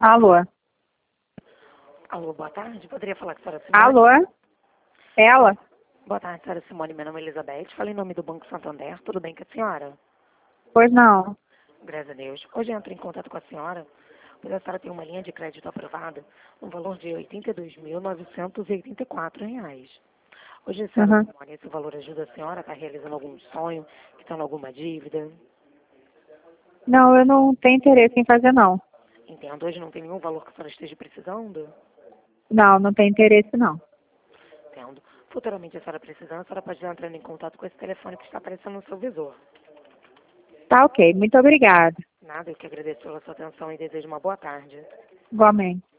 Alô? Alô, boa tarde. Poderia falar com a senhora Simone? Alô? Ela? Boa tarde, senhora Simone. Meu nome é Elizabeth. Falei em nome do Banco Santander. Tudo bem com a senhora? Pois não. Graças a Deus. Hoje eu entro em contato com a senhora, pois a senhora tem uma linha de crédito aprovada no valor de R$ 82.984. Hoje, senhora Uhum. Simone, esse valor ajuda a senhora a estar realizando algum sonho, quitando alguma dívida? Não, eu não tenho interesse em fazer, não. Entendo. Hoje não tem nenhum valor que a senhora esteja precisando? Não, não tenho interesse, não. Entendo. Futuramente, a senhora precisando, a senhora pode estar entrando em contato com esse telefone que está aparecendo no seu visor. Tá ok, muito obrigada. Nada, eu que agradeço pela sua atenção e desejo uma boa tarde. Igualmente.